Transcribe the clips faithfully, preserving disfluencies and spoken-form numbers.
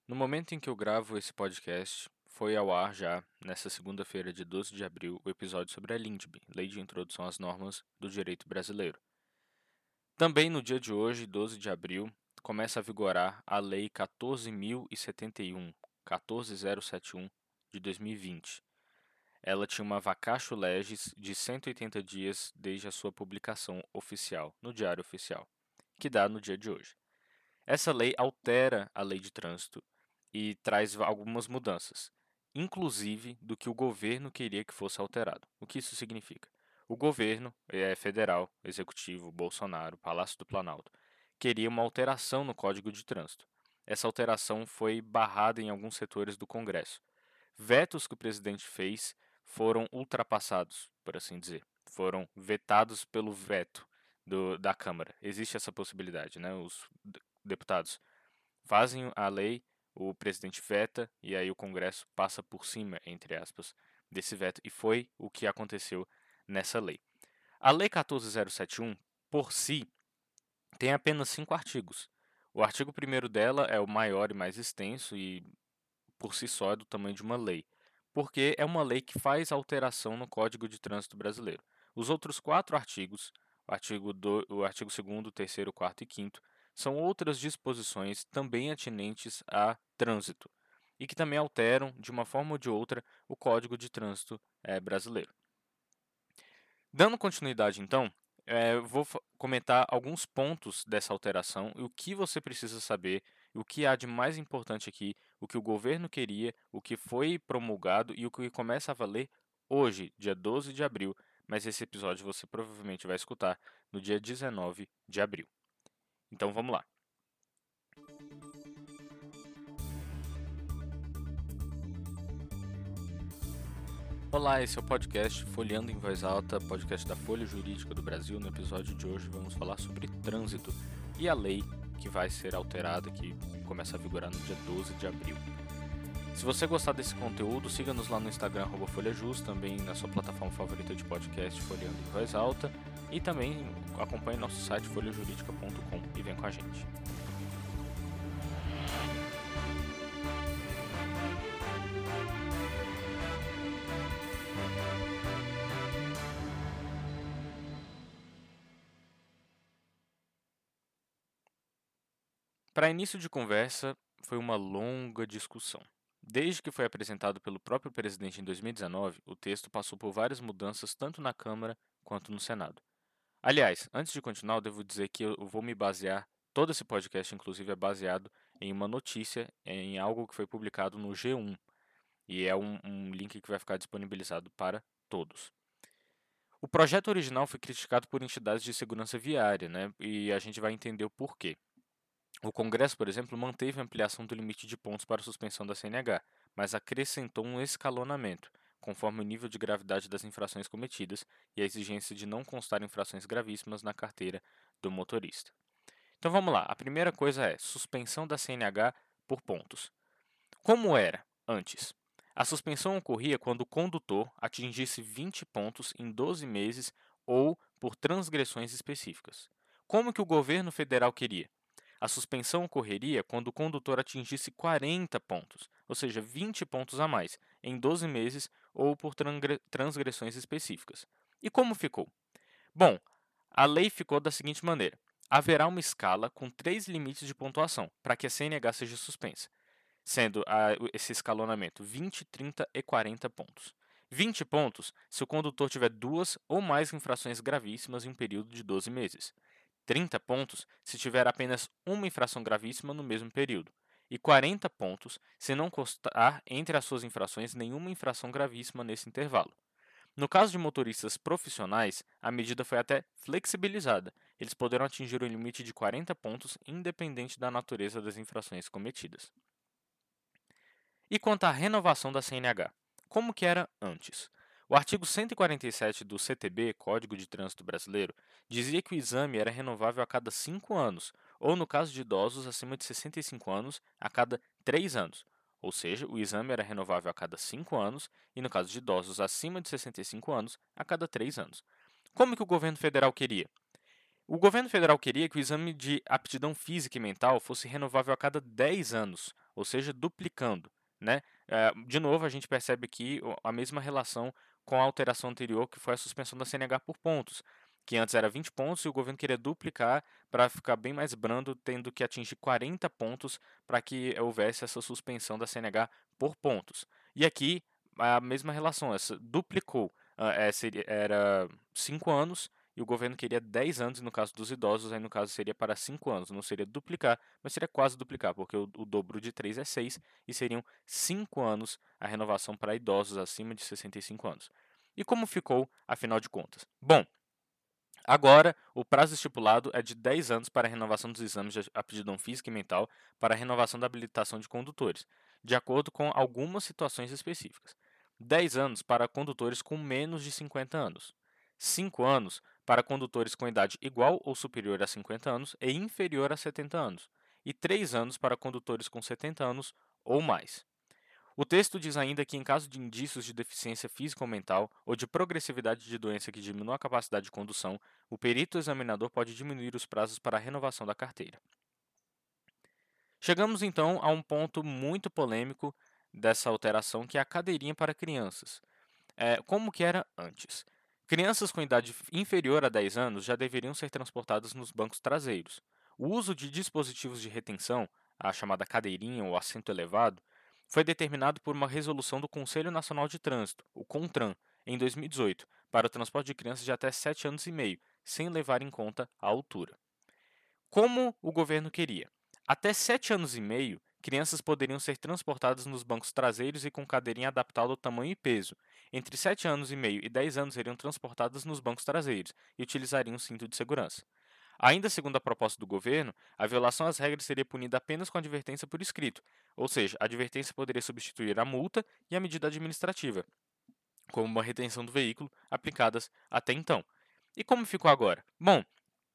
No momento em que eu gravo esse podcast, foi ao ar já, nesta segunda-feira de doze de abril, o episódio sobre a LINDB, Lei de Introdução às Normas do Direito Brasileiro. Também no dia de hoje, doze de abril, começa a vigorar a Lei quatorze mil e setenta e um, quatorze mil e setenta e um, de dois mil e vinte. Ela tinha uma vacatio legis de cento e oitenta dias desde a sua publicação oficial, no Diário Oficial, que dá no dia de hoje. Essa lei altera a Lei de Trânsito e traz algumas mudanças, inclusive do que o governo queria que fosse alterado. O que isso significa? O governo é, federal, executivo, Bolsonaro, Palácio do Planalto, queria uma alteração no Código de Trânsito. Essa alteração foi barrada em alguns setores do Congresso. Vetos que o presidente fez foram ultrapassados, por assim dizer. Foram vetados pelo veto do, da Câmara. Existe essa possibilidade, né? Os deputados fazem a lei, o presidente veta e aí o Congresso passa por cima, entre aspas, desse veto. E foi o que aconteceu nessa lei. A Lei quatorze mil e setenta e um, por si, tem apenas cinco artigos. O artigo primeiro dela é o maior e mais extenso e, por si só, é do tamanho de uma lei, porque é uma lei que faz alteração no Código de Trânsito Brasileiro. Os outros quatro artigos, o artigo, do, o artigo segundo, terceiro, quarto e quinto, são outras disposições também atinentes a trânsito e que também alteram, de uma forma ou de outra, o Código de Trânsito eh, brasileiro. Dando continuidade, então, eh, vou comentar alguns pontos dessa alteração e o que você precisa saber, o que há de mais importante aqui, o que o governo queria, o que foi promulgado e o que começa a valer hoje, dia doze de abril, mas esse episódio você provavelmente vai escutar no dia dezenove de abril. Então vamos lá. Olá, esse é o podcast Folheando em Voz Alta, podcast da Folha Jurídica do Brasil. No episódio de hoje vamos falar sobre trânsito e a lei que vai ser alterada, que começa a vigorar no dia doze de abril. Se você gostar desse conteúdo, siga-nos lá no Instagram, arroba FolhaJus, também na sua plataforma favorita de podcast Folheando em Voz Alta, e também acompanhe nosso site folha jurídica ponto com e vem com a gente. Para início de conversa, foi uma longa discussão. Desde que foi apresentado pelo próprio presidente em dois mil e dezenove, o texto passou por várias mudanças tanto na Câmara quanto no Senado. Aliás, antes de continuar, eu devo dizer que eu vou me basear, todo esse podcast, inclusive, é baseado em uma notícia, em algo que foi publicado no G um, e é um, um link que vai ficar disponibilizado para todos. O projeto original foi criticado por entidades de segurança viária, né? E a gente vai entender o porquê. O Congresso, por exemplo, manteve a ampliação do limite de pontos para suspensão da C N H, mas acrescentou um escalonamento, conforme o nível de gravidade das infrações cometidas e a exigência de não constar infrações gravíssimas na carteira do motorista. Então vamos lá, a primeira coisa é suspensão da C N H por pontos. Como era antes? A suspensão ocorria quando o condutor atingisse vinte pontos em doze meses ou por transgressões específicas. Como que o governo federal queria? A suspensão ocorreria quando o condutor atingisse quarenta pontos, ou seja, vinte pontos a mais, em doze meses ou por transgressões específicas. E como ficou? Bom, a lei ficou da seguinte maneira: haverá uma escala com três limites de pontuação para que a C N H seja suspensa, sendo a, esse escalonamento vinte, trinta e quarenta pontos. vinte pontos se o condutor tiver duas ou mais infrações gravíssimas em um período de doze meses. trinta pontos se tiver apenas uma infração gravíssima no mesmo período. E quarenta pontos se não constar entre as suas infrações nenhuma infração gravíssima nesse intervalo. No caso de motoristas profissionais, a medida foi até flexibilizada. Eles poderão atingir o limite de quarenta pontos independente da natureza das infrações cometidas. E quanto à renovação da C N H? Como que era antes? O artigo cento e quarenta e sete do C T B, Código de Trânsito Brasileiro, dizia que o exame era renovável a cada cinco anos, ou no caso de idosos acima de sessenta e cinco anos, a cada três anos. Ou seja, o exame era renovável a cada cinco anos e, no caso de idosos acima de sessenta e cinco anos, a cada três anos. Como que o governo federal queria? O governo federal queria que o exame de aptidão física e mental fosse renovável a cada dez anos, ou seja, duplicando, né? Eh, de novo, a gente percebe aqui o- a mesma relação com a alteração anterior, que foi a suspensão da C N H por pontos, que antes era vinte pontos e o governo queria duplicar para ficar bem mais brando, tendo que atingir quarenta pontos para que houvesse essa suspensão da C N H por pontos. E aqui a mesma relação, essa duplicou, ah, é, seria, era cinco anos e o governo queria dez anos, e no caso dos idosos, aí no caso seria para cinco anos, não seria duplicar, mas seria quase duplicar, porque o, o dobro de três é seis e seriam cinco anos a renovação para idosos acima de sessenta e cinco anos. E como ficou, afinal de contas? Bom, agora, o prazo estipulado é de dez anos para a renovação dos exames de aptidão física e mental para a renovação da habilitação de condutores, de acordo com algumas situações específicas. dez anos para condutores com menos de cinquenta anos. cinco anos para condutores com idade igual ou superior a cinquenta anos e inferior a setenta anos. E três anos para condutores com setenta anos ou mais. O texto diz ainda que, em caso de indícios de deficiência física ou mental ou de progressividade de doença que diminua a capacidade de condução, o perito examinador pode diminuir os prazos para a renovação da carteira. Chegamos então a um ponto muito polêmico dessa alteração, que é a cadeirinha para crianças. É, como que era antes? Crianças com idade inferior a dez anos já deveriam ser transportadas nos bancos traseiros. O uso de dispositivos de retenção, a chamada cadeirinha ou assento elevado, foi determinado por uma resolução do Conselho Nacional de Trânsito, o CONTRAN, em dois mil e dezoito, para o transporte de crianças de até sete anos e meio, sem levar em conta a altura. Como o governo queria? Até sete anos e meio, crianças poderiam ser transportadas nos bancos traseiros e com cadeirinha adaptada ao tamanho e peso. Entre sete anos e meio e dez anos seriam transportadas nos bancos traseiros e utilizariam cinto de segurança. Ainda segundo a proposta do governo, a violação às regras seria punida apenas com advertência por escrito, ou seja, a advertência poderia substituir a multa e a medida administrativa, como uma retenção do veículo, aplicadas até então. E como ficou agora? Bom,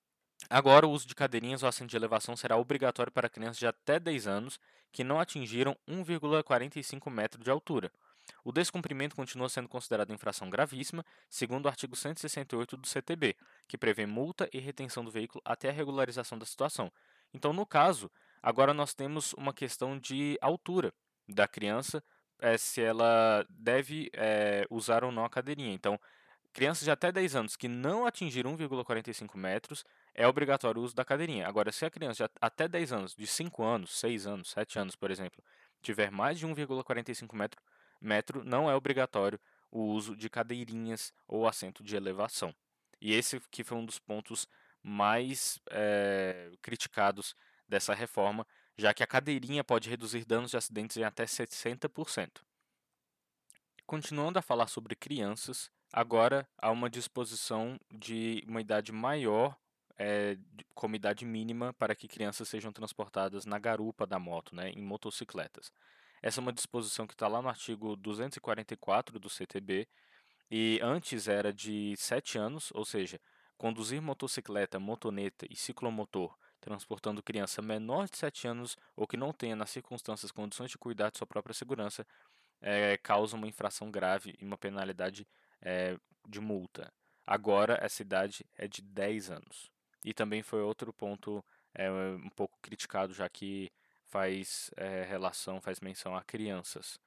agora, o uso de cadeirinhas ou assento de elevação será obrigatório para crianças de até dez anos que não atingiram um vírgula quarenta e cinco metros de altura. O descumprimento continua sendo considerado infração gravíssima, segundo o artigo cento e sessenta e oito do C T B, que prevê multa e retenção do veículo até a regularização da situação. Então, no caso, agora nós temos uma questão de altura da criança, eh, se ela deve eh, usar ou não a cadeirinha. Então, crianças de até dez anos que não atingiram um vírgula quarenta e cinco metros, é obrigatório o uso da cadeirinha. Agora, se a criança de até dez anos, de cinco anos, seis anos, sete anos, por exemplo, tiver mais de um vírgula quarenta e cinco metro, metro, não é obrigatório o uso de cadeirinhas ou assento de elevação. E esse que foi um dos pontos mais eh, criticados dessa reforma, já que a cadeirinha pode reduzir danos de acidentes em até sessenta por cento. Continuando a falar sobre crianças, agora há uma disposição de uma idade maior, eh, de- como idade mínima, para que crianças sejam transportadas na garupa da moto, né, em motocicletas. Essa é uma disposição que está lá no artigo duzentos e quarenta e quatro do C T B, e antes era de sete anos, ou seja, conduzir motocicleta, motoneta e ciclomotor transportando criança menor de sete anos ou que não tenha nas circunstâncias condições de cuidar de sua própria segurança eh, causa uma infração grave e uma penalidade eh, de multa. Agora, essa idade é de dez anos. E também foi outro ponto eh, um pouco criticado, já que faz eh, relação, faz menção a crianças.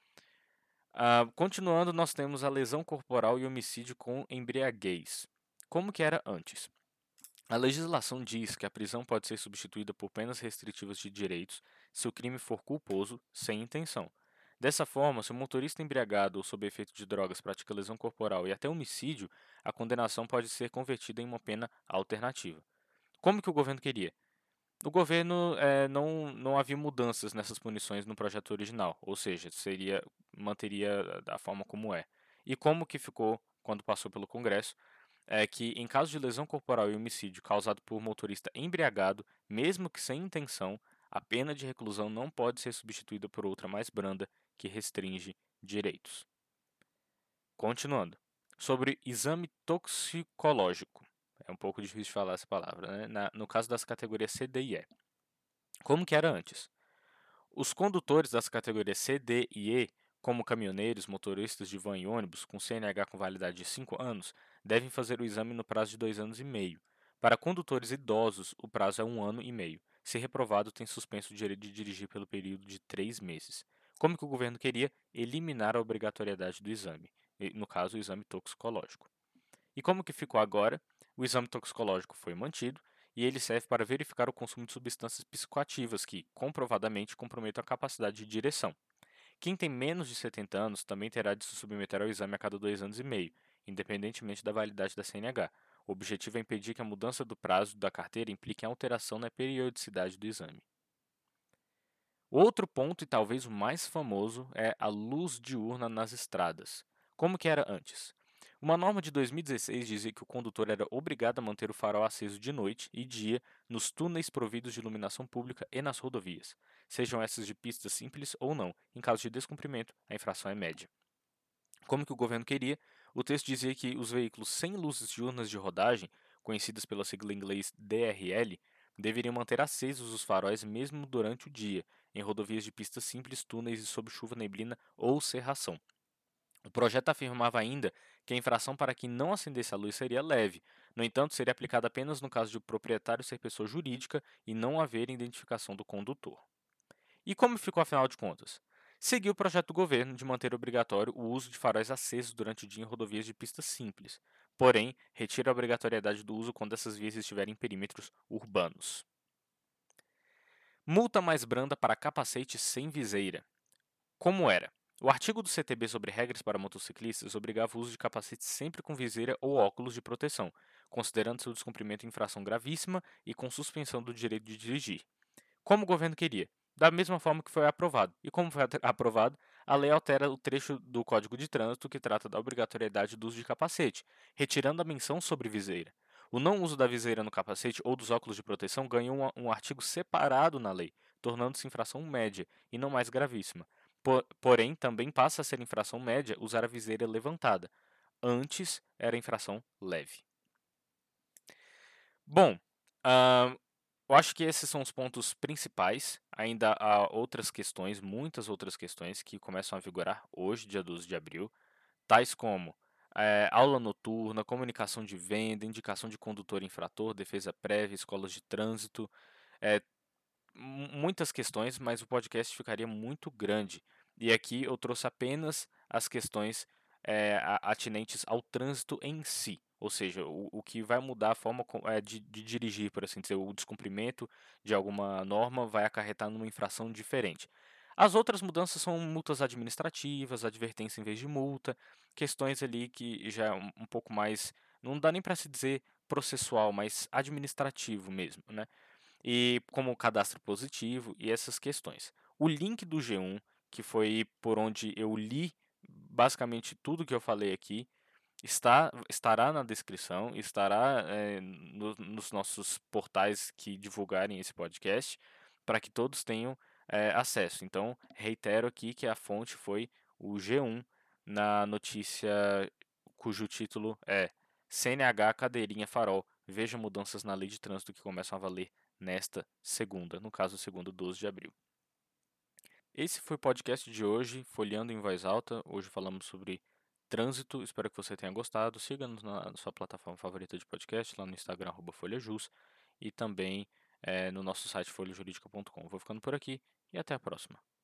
Ah, continuando, nós temos a lesão corporal e homicídio com embriaguez. Como que era antes? A legislação diz que a prisão pode ser substituída por penas restritivas de direitos se o crime for culposo, sem intenção. Dessa forma, se o motorista embriagado ou sob efeito de drogas pratica lesão corporal e até homicídio, a condenação pode ser convertida em uma pena alternativa. Como que o governo queria? O governo eh, não, não havia mudanças nessas punições no projeto original, ou seja, seria manteria da forma como é. E como que ficou quando passou pelo Congresso? É que, em caso de lesão corporal e homicídio causado por motorista embriagado, mesmo que sem intenção, a pena de reclusão não pode ser substituída por outra mais branda que restringe direitos. Continuando. Sobre exame toxicológico. É um pouco difícil de falar essa palavra, né? Na- no caso das categorias C, D e E. Como que era antes? Os condutores das categorias C, D e E, como caminhoneiros, motoristas de van e ônibus com C N H com validade de cinco anos, devem fazer o exame no prazo de dois anos e meio. Para condutores idosos, o prazo é um ano e meio. Se reprovado, tem suspenso o direito de dirigir pelo período de três meses. Como que o governo queria? Eliminar a obrigatoriedade do exame, e, no caso, o exame toxicológico. E como que ficou agora? O exame toxicológico foi mantido e ele serve para verificar o consumo de substâncias psicoativas que, comprovadamente, comprometem a capacidade de direção. Quem tem menos de setenta anos também terá de se submeter ao exame a cada dois anos e meio, independentemente da validade da C N H. O objetivo é impedir que a mudança do prazo da carteira implique em alteração na periodicidade do exame. Outro ponto, e talvez o mais famoso, é a luz diurna nas estradas. Como que era antes? Uma norma de dois mil e dezesseis dizia que o condutor era obrigado a manter o farol aceso de noite e dia nos túneis providos de iluminação pública e nas rodovias, sejam essas de pistas simples ou não. Em caso de descumprimento, a infração é média. Como que o governo queria? O texto dizia que os veículos sem luzes diurnas de rodagem, conhecidas pela sigla em inglês D R L, deveriam manter acesos os faróis mesmo durante o dia, em rodovias de pistas simples, túneis e sob chuva, neblina ou cerração. O projeto afirmava ainda que a infração para quem não acendesse a luz seria leve, no entanto, seria aplicada apenas no caso de o proprietário ser pessoa jurídica e não haver identificação do condutor. E como ficou afinal de contas? Seguiu o projeto do governo de manter obrigatório o uso de faróis acesos durante o dia em rodovias de pistas simples, porém, retira a obrigatoriedade do uso quando essas vias estiverem em perímetros urbanos. Multa mais branda para capacete sem viseira. Como era? O artigo do C T B sobre regras para motociclistas obrigava o uso de capacete sempre com viseira ou óculos de proteção, considerando seu descumprimento infração gravíssima e com suspensão do direito de dirigir. Como o governo queria, da mesma forma que foi aprovado. E como foi aprovado, a lei altera o trecho do Código de Trânsito que trata da obrigatoriedade do uso de capacete, retirando a menção sobre viseira. O não uso da viseira no capacete ou dos óculos de proteção ganhou um, um artigo separado na lei, tornando-se infração média e não mais gravíssima. Por, porém, também passa a ser infração média usar a viseira levantada. Antes era infração leve. Bom, uh, eu acho que esses são os pontos principais. Ainda há outras questões, muitas outras questões que começam a vigorar hoje, dia doze de abril, tais como eh, aula noturna, comunicação de venda, indicação de condutor infrator, defesa prévia, escolas de trânsito, eh, mu- muitas questões, mas o podcast ficaria muito grande. E aqui eu trouxe apenas as questões eh, a- atinentes ao trânsito em si, ou seja, o, o que vai mudar a forma co- eh, de, de dirigir, por assim dizer, o descumprimento de alguma norma vai acarretar numa infração diferente. As outras mudanças são multas administrativas, advertência em vez de multa, questões ali que já é um, um pouco mais, não dá nem para se dizer processual, mas administrativo mesmo, né? E como o cadastro positivo e essas questões. O link do G um, que foi por onde eu li basicamente tudo que eu falei aqui, está, estará na descrição, estará eh, no- nos nossos portais que divulgarem esse podcast, para que todos tenham eh, acesso. Então, reitero aqui que a fonte foi o G um, na notícia cujo título é C N H Cadeirinha Farol. Veja mudanças na lei de trânsito que começam a valer nesta segunda, no caso, segunda, doze de abril. Esse foi o podcast de hoje, Folheando em Voz Alta. Hoje falamos sobre trânsito. Espero que você tenha gostado. Siga-nos na sua plataforma favorita de podcast, lá no Instagram, arroba folhajus, e também eh, no nosso site folha jurídica ponto com. Vou ficando por aqui e até a próxima.